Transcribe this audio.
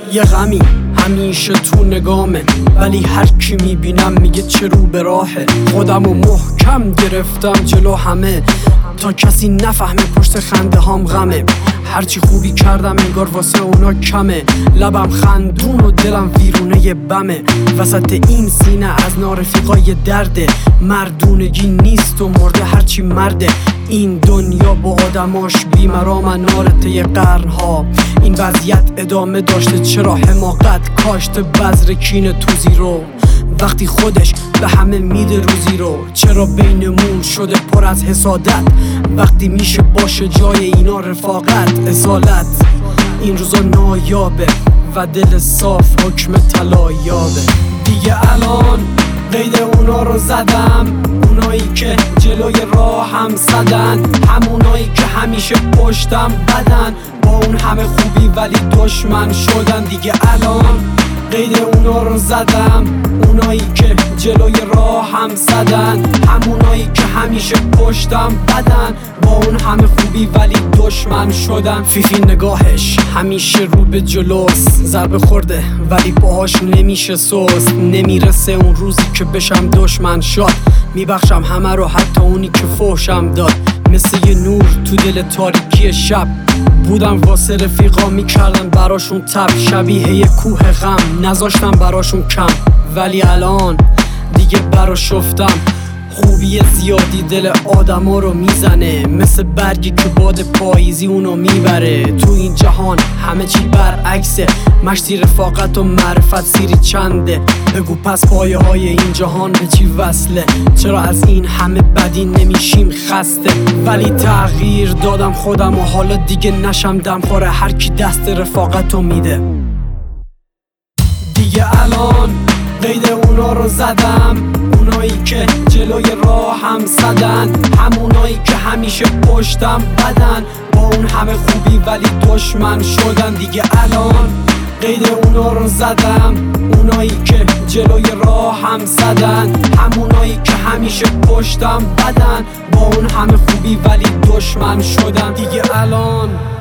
یه غمی همیشه تو نگامه، ولی هر کی میبینم میگه چه رو به راهه. خودمو محکم گرفتم جلو همه تا کسی نفهمه پشت خنده هام غمه. هرچی خوبی کردم انگار واسه اونا کمه، لبم خندون و دلم ویرونه بمه. وسط این سینه از نارفیقای درده، مردونگی نیست و مرده هرچی مرده. این دنیا با آدماش بیمرام نارته قرنها. این وضعیت ادامه داشته چرا حماقت کاشته بذر کینه تو زیرو. وقتی خودش به همه میده روزی رو، چرا بینمون شده پر از حسادت؟ وقتی میشه باشه جای اینا رفاقت اصالت. این روزا نایابه و دل صاف حکم طلایابه. دیگه الان قید اونا رو زدم، اونایی که جلوی راه هم صدن، همونایی که همیشه پشتم بدن، با اون همه خوبی ولی دشمن شدن. دیگه الان قید اونا رو زدم، اونایی که جلوی راه هم صدن، همونایی که همیشه پشتم بدن، با اون همه خوبی ولی دشمن شدن. فیفی نگاهش همیشه رو به جلوست، ضربه خورده ولی باهاش نمیشه سست. نمیرسه اون روزی که بشم دشمن شد، میبخشم همه رو حتی اونی که فحشم داد. مثل یه نور تو دل تاریکی شب بودم واسه رفیقا، میکردن براشون تب. شبیه یه کوه غم نذاشتم براشون کم، ولی الان دیگه براشفتم. خوبی زیادی دل آدما رو میزنه، مثل برگی که باد پاییزی اونو میبره. تو این جهان همه چی برعکسه، مشتی رفاقت و معرفت سیری چنده. بگو پس پایه های این جهان به چی وصله؟ چرا از این همه بدی نمیشیم خسته؟ ولی تغییر دادم خودم و حالا دیگه نشم دمخور هر کی دست رفاقتو میده. دیگه الان قید اونا رو زدم، اونایی که جلوی راه هم صدن، همونایی که همیشه پشتم بدن، با اون همه خوبی ولی دشمن شدن. دیگه الان قید اونا رو زدم، اونایی که جلوی راه هم صدن، همونایی که همیشه پشتم بدن، با اون همه خوبی ولی دشمن شدن. دیگه الان